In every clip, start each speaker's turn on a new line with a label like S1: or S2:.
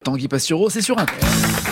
S1: Tanguy Pastureau, c'est sur Inter.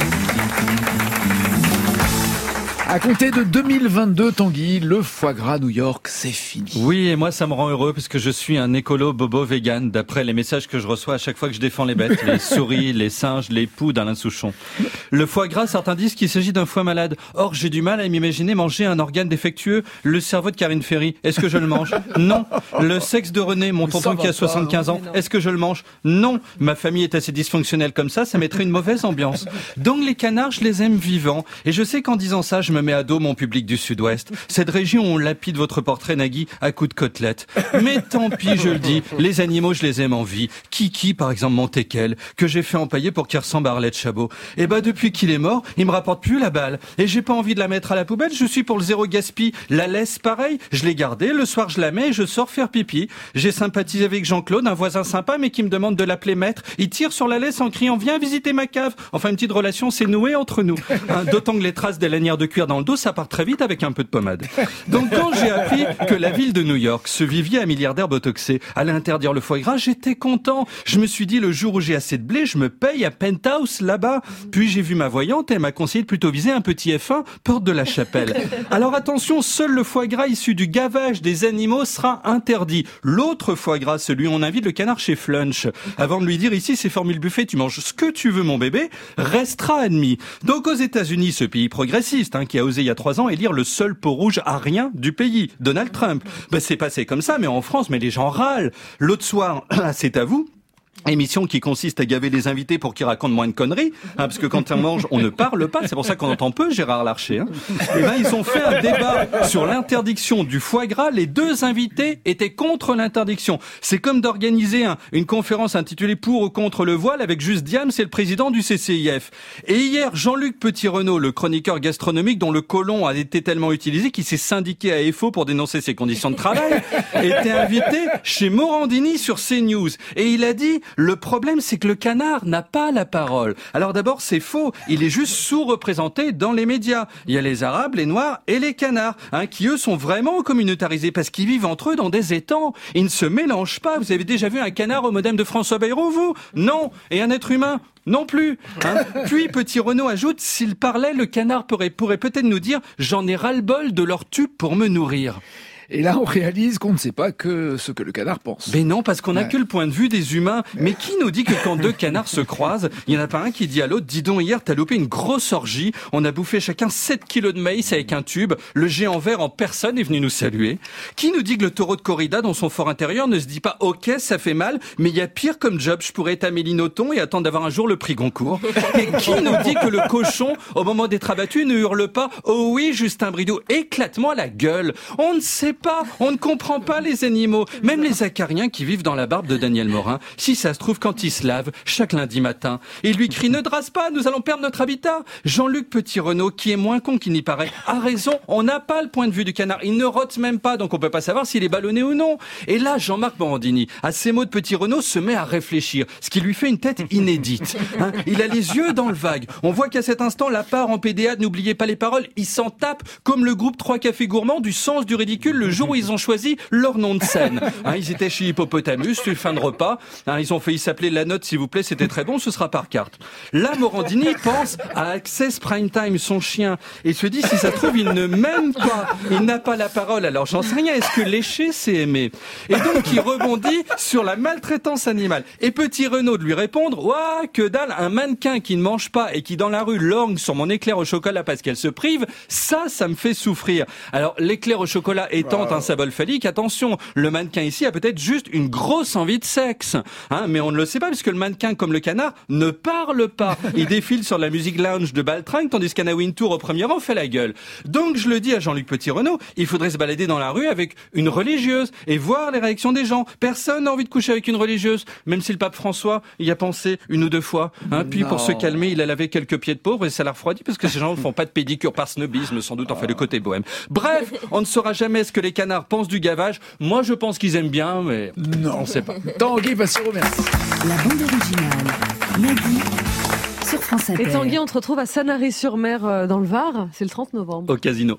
S1: À compter de 2022, Tanguy, le foie gras New York, c'est fini.
S2: Oui, et moi ça me rend heureux parce que je suis un écolo bobo vegan, d'après les messages que je reçois à chaque fois que je défends les bêtes, les souris, les singes, les poux d'Alain Souchon. Le foie gras, certains disent qu'il s'agit d'un foie malade. Or, j'ai du mal à m'imaginer manger un organe défectueux, le cerveau de Karine Ferry. Est-ce que je le mange? Non. Le sexe de René, mon tonton qui a 75 ans, est-ce que je le mange? Non. Ma famille est assez dysfonctionnelle comme ça mettrait une mauvaise ambiance. Donc les canards, je les aime vivants. Et je sais qu'en disant ça, je me mets à dos mon public du Sud-Ouest. Cette région où on lapide votre portrait, Nagui, à coups de côtelettes. Mais tant pis, je le dis, les animaux, je les aime en vie. Kiki, par exemple, mon teckel, que j'ai fait empailler pour qu'il ressemble à Arlette Chabot. Et depuis qu'il est mort, il me rapporte plus la balle. Et j'ai pas envie de la mettre à la poubelle, je suis pour le zéro gaspille. La laisse, pareil, je l'ai gardée, le soir je la mets et je sors faire pipi. J'ai sympathisé avec Jean-Claude, un voisin sympa, mais qui me demande de l'appeler maître. Il tire sur la laisse en criant, viens visiter ma cave. Enfin, une petite relation s'est nouée entre nous. D'autant que les traces des lanières de cuir dans le dos, ça part très vite avec un peu de pommade. Donc quand j'ai appris que la ville de New York, ce vivier à milliardaires botoxés, allait interdire le foie gras, j'étais content. Je me suis dit, le jour où j'ai assez de blé, je me paye à Penthouse là-bas. Puis j'ai vu ma voyante et elle m'a conseillé de plutôt viser un petit F1, porte de la Chapelle. Alors attention, seul le foie gras issu du gavage des animaux sera interdit. L'autre foie gras, celui où on invite le canard chez Flunch, avant de lui dire ici c'est formule buffet, tu manges ce que tu veux mon bébé, restera admis. Donc aux États-Unis, ce pays progressiste qui a osé il y a 3 ans élire le seul peau rouge arien du pays, Donald Trump. C'est passé comme ça, mais en France, mais les gens râlent. L'autre soir, c'est à vous. Émission qui consiste à gaver les invités pour qu'ils racontent moins de conneries, parce que quand on mange, on ne parle pas. C'est pour ça qu'on entend peu Gérard Larcher. Et ils ont fait un débat sur l'interdiction du foie gras. Les 2 invités étaient contre l'interdiction. C'est comme d'organiser une conférence intitulée pour ou contre le voile avec juste Diam, c'est le président du CCIF. Et hier, Jean-Luc Petit-Renaud, le chroniqueur gastronomique dont le côlon a été tellement utilisé qu'il s'est syndiqué à EFO pour dénoncer ses conditions de travail, était invité chez Morandini sur CNews. Et il a dit, le problème, c'est que le canard n'a pas la parole. Alors d'abord, c'est faux. Il est juste sous-représenté dans les médias. Il y a les Arabes, les Noirs et les canards, qui eux sont vraiment communautarisés parce qu'ils vivent entre eux dans des étangs. Ils ne se mélangent pas. Vous avez déjà vu un canard au modem de François Bayrou, vous? Non. Et un être humain? Non plus. Puis Petit Renaud ajoute, s'il parlait, le canard pourrait peut-être nous dire, j'en ai ras-le-bol de leur tube pour me nourrir.
S1: Et là, on réalise qu'on ne sait pas que ce que le canard pense.
S2: Mais non, parce qu'on n'a que le point de vue des humains. Mais qui nous dit que quand 2 canards se croisent, il n'y en a pas un qui dit à l'autre, dis donc, hier, t'as loupé une grosse orgie. On a bouffé chacun 7 kilos de maïs avec un tube. Le géant vert en personne est venu nous saluer. Qui nous dit que le taureau de corrida, dans son fort intérieur, ne se dit pas, ok, ça fait mal, mais il y a pire comme job. Je pourrais être Amélie Nothomb et attendre d'avoir un jour le prix Goncourt. Et qui nous dit que le cochon, au moment d'être abattu, ne hurle pas, oh oui, Justin Bridoux, éclate-moi la gueule. On ne sait pas. On ne comprend pas les animaux, même les acariens qui vivent dans la barbe de Daniel Morin. Si ça se trouve, quand ils se lavent, chaque lundi matin, il lui crie « Ne drasse pas, nous allons perdre notre habitat !» Jean-Luc Petit-Renaud, qui est moins con qu'il n'y paraît, a raison, on n'a pas le point de vue du canard. Il ne rote même pas, donc on peut pas savoir s'il est ballonné ou non. Et là, Jean-Marc Morandini, à ces mots de Petit-Renaud, se met à réfléchir, ce qui lui fait une tête inédite. Il a les yeux dans le vague. On voit qu'à cet instant, la part en PDA, n'oubliez pas les paroles, il s'en tape comme le groupe 3 Cafés Gourmands du sens du ridicule le jour où ils ont choisi leur nom de scène. Ils étaient chez Hippopotamus, fin de repas. Ils ont failli s'appeler La Note, s'il vous plaît, c'était très bon, ce sera par carte. Là, Morandini pense à Access Prime Time, son chien, et se dit, si ça se trouve, il ne m'aime pas. Il n'a pas la parole, alors j'en sais rien. Est-ce que lécher, c'est aimer? Et donc, il rebondit sur la maltraitance animale. Et Petit Renaud de lui répondre, ouah, que dalle, un mannequin qui ne mange pas et qui, dans la rue, lorgne sur mon éclair au chocolat parce qu'elle se prive, ça me fait souffrir. Alors, l'éclair au chocolat étant un symbole phallique, attention, le mannequin ici a peut-être juste une grosse envie de sexe. Mais on ne le sait pas, puisque le mannequin, comme le canard, ne parle pas. Il défile sur la musique lounge de Baltringue, tandis qu'Anna Wintour, au premier rang, fait la gueule. Donc, je le dis à Jean-Luc Petit-Renaud, il faudrait se balader dans la rue avec une religieuse et voir les réactions des gens. Personne n'a envie de coucher avec une religieuse, même si le pape François y a pensé 1 ou 2 fois. Puis, pour se calmer, il a lavé quelques pieds de pauvre et ça l'a refroidi, parce que ces gens ne font pas de pédicure par snobisme, sans doute, le côté bohème. Bref, on ne saura jamais ce que les canards pensent du gavage. Moi, je pense qu'ils aiment bien, mais non, on ne sait pas.
S1: Tanguy Pastureau, merci.
S3: La bande originale, Nagui, sur France Inter.
S4: Et Tanguy, on te retrouve à Sanary-sur-Mer, dans le Var, c'est le 30 novembre.
S2: Au casino.